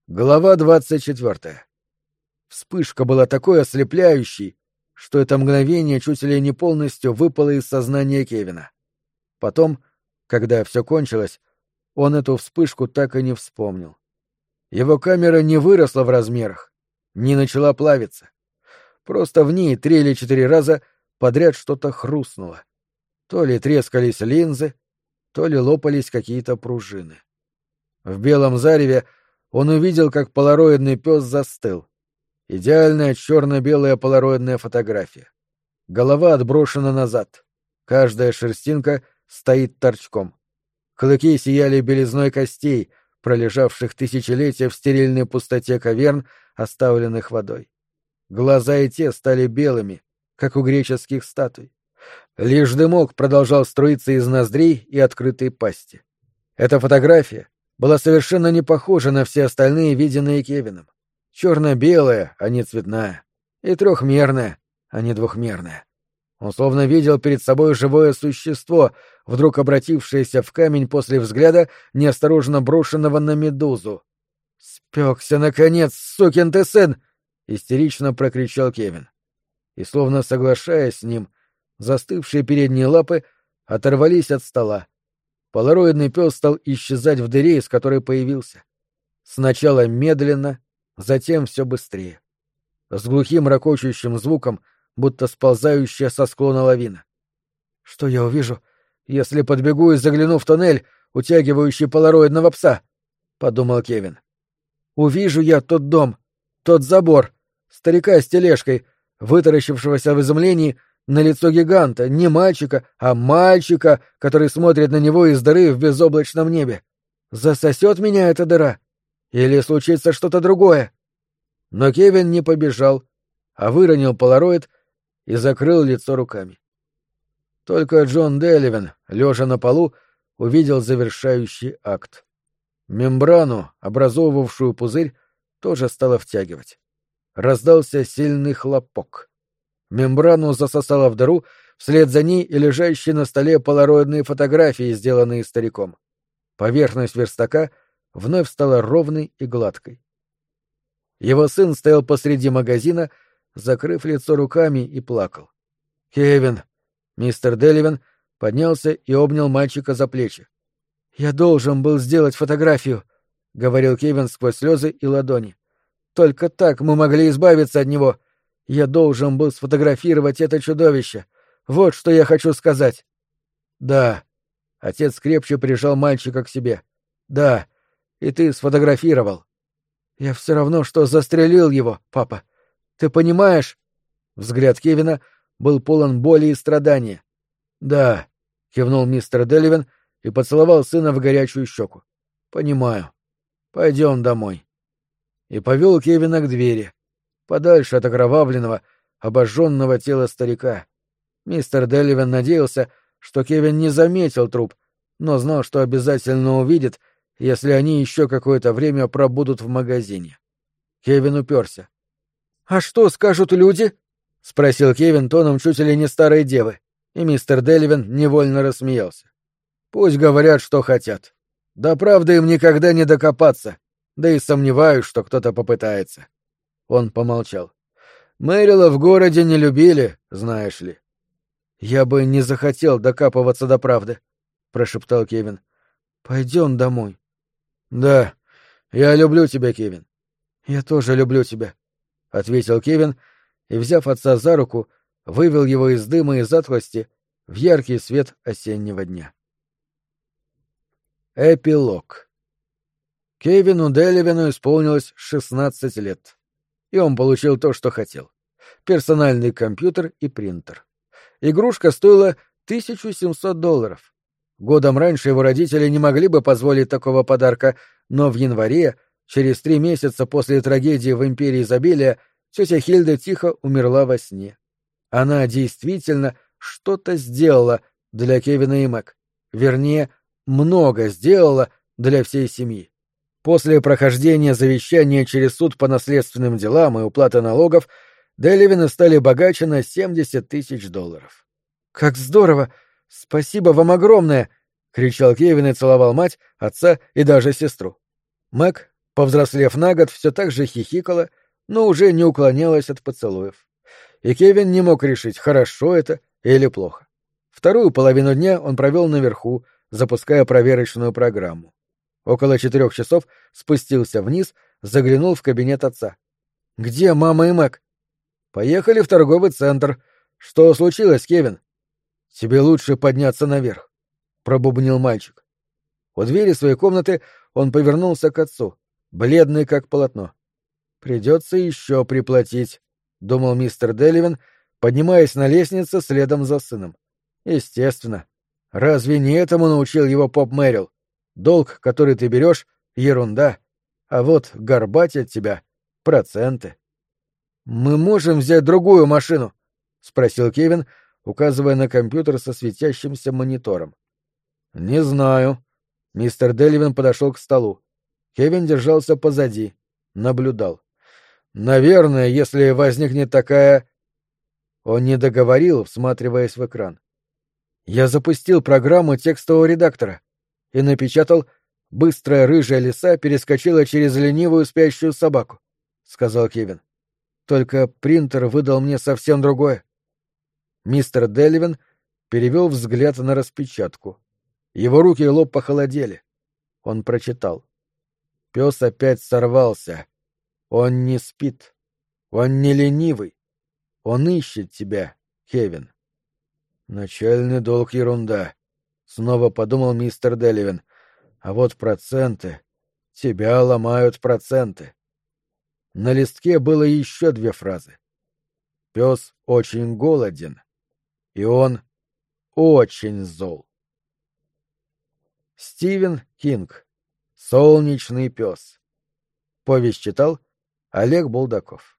Глава 24. Вспышка была такой ослепляющей, что это мгновение чуть ли не полностью выпало из сознания Кевина. Потом, когда все кончилось, он эту вспышку так и не вспомнил. Его камера не выросла в размерах, не начала плавиться. Просто в ней 3 или 4 раза подряд что-то хрустнуло. То ли трескались линзы, то ли лопались какие-то пружины. В белом зареве он увидел, как полароидный пес застыл. Идеальная черно-белая полароидная фотография. Голова отброшена назад. Каждая шерстинка стоит торчком. Клыки сияли белизной костей, пролежавших тысячелетия в стерильной пустоте каверн, оставленных водой. Глаза и те стали белыми, как у греческих статуй. Лишь дымок продолжал струиться из ноздрей и открытой пасти. Эта фотография была совершенно не похожа на все остальные, виденные Кевином. Черно-белая, а не цветная. И трехмерная, а не двухмерная. Он словно видел перед собой живое существо, вдруг обратившееся в камень после взгляда, неосторожно брошенного на медузу. «Спекся, наконец, сукин ты сын!» — истерично прокричал Кевин. И, словно соглашаясь с ним, застывшие передние лапы оторвались от стола. Полароидный пес стал исчезать в дыре, из которой появился. Сначала медленно, затем все быстрее. С глухим ракочущим звуком, будто сползающая со склона лавина. «Что я увижу, если подбегу и загляну в тоннель, утягивающий полароидного пса?» — подумал Кевин. «Увижу я тот дом, тот забор, старика с тележкой, вытаращившегося в изумлении на лицо гиганта, не мальчика, а мальчика, который смотрит на него из дыры в безоблачном небе. Засосет меня эта дыра? Или случится что-то другое?» Но Кевин не побежал, а выронил полароид и закрыл лицо руками. Только Джон Деливен, лежа на полу, увидел завершающий акт. Мембрану, образовывавшую пузырь, тоже стало втягивать. Раздался сильный хлопок. Мембрану засосало в дыру, вслед за ней и лежащие на столе полароидные фотографии, сделанные стариком. Поверхность верстака вновь стала ровной и гладкой. Его сын стоял посреди магазина, закрыв лицо руками, и плакал. «Кевин!» Мистер Деливен поднялся и обнял мальчика за плечи. «Я должен был сделать фотографию», — говорил Кевин сквозь слезы и ладони. «Только так мы могли избавиться от него. Я должен был сфотографировать это чудовище. Вот что я хочу сказать». «Да». Отец крепче прижал мальчика к себе. «Да. И ты сфотографировал». «Я все равно, что застрелил его, папа. Ты понимаешь?» Взгляд Кевина был полон боли и страдания. «Да», — кивнул мистер Деливен и поцеловал сына в горячую щеку. «Понимаю. Пойдем домой». И повел Кевина к двери, подальше от окровавленного, обожженного тела старика. Мистер Деливен надеялся, что Кевин не заметил труп, но знал, что обязательно увидит, если они еще какое-то время пробудут в магазине. Кевин уперся. «А что скажут люди?» — спросил Кевин тоном чуть ли не старой девы, и мистер Деливен невольно рассмеялся. «Пусть говорят, что хотят. До правды им никогда не докопаться, да и сомневаюсь, что кто-то попытается». Он помолчал. «Мэрила в городе не любили, знаешь ли». «Я бы не захотел докапываться до правды», — прошептал Кевин. «Пойдем домой». «Да, я люблю тебя, Кевин». «Я тоже люблю тебя», — ответил Кевин и, взяв отца за руку, вывел его из дыма и затхлости в яркий свет осеннего дня. Эпилог. Кевину Деливену исполнилось 16 лет, и он получил то, что хотел — персональный компьютер и принтер. Игрушка стоила $1700. Годом раньше его родители не могли бы позволить такого подарка, но в январе, через 3 месяца после трагедии в Империи Изобилия, тетя Хильда тихо умерла во сне. Она действительно что-то сделала для Кевина и Мэг. Вернее, много сделала для всей семьи. После прохождения завещания через суд по наследственным делам и уплаты налогов Деливены стали богаче на $70 000. «Как здорово! Спасибо вам огромное!» — кричал Кевин и целовал мать, отца и даже сестру. Мэг, повзрослев на год, все так же хихикала, но уже не уклонялась от поцелуев. И Кевин не мог решить, хорошо это или плохо. Вторую половину дня он провел наверху, запуская проверочную программу. Около 4 часов спустился вниз, заглянул в кабинет отца. «Где мама и Мэг?» «Поехали в торговый центр. Что случилось, Кевин?» «Тебе лучше подняться наверх», — пробубнил мальчик. У двери своей комнаты он повернулся к отцу, бледный как полотно. «Придется еще приплатить», — думал мистер Деливин, поднимаясь на лестнице следом за сыном. «Естественно. Разве не этому научил его поп Мэрил? Долг, который ты берешь, — ерунда, а вот горбатить тебя — проценты». «Мы можем взять другую машину?» — спросил Кевин, указывая на компьютер со светящимся монитором. «Не знаю». Мистер Деливин подошел к столу. Кевин держался позади, наблюдал. «Наверное, если возникнет такая...» Он не договорил, всматриваясь в экран. «Я запустил программу текстового редактора и напечатал «Быстрая рыжая лиса перескочила через ленивую спящую собаку», — сказал Кевин. «Только принтер выдал мне совсем другое». Мистер Деливин перевел взгляд на распечатку. Его руки и лоб похолодели. Он прочитал. «Пес опять сорвался. Он не спит. Он не ленивый. Он ищет тебя, Кевин». «Начальный долг — ерунда», — снова подумал мистер Деливин. «А вот проценты. Тебя ломают проценты». На листке было еще 2 фразы. «Пес очень голоден, и он очень зол». Стивен Кинг. «Солнечный пес». Повесть читал Олег Булдаков.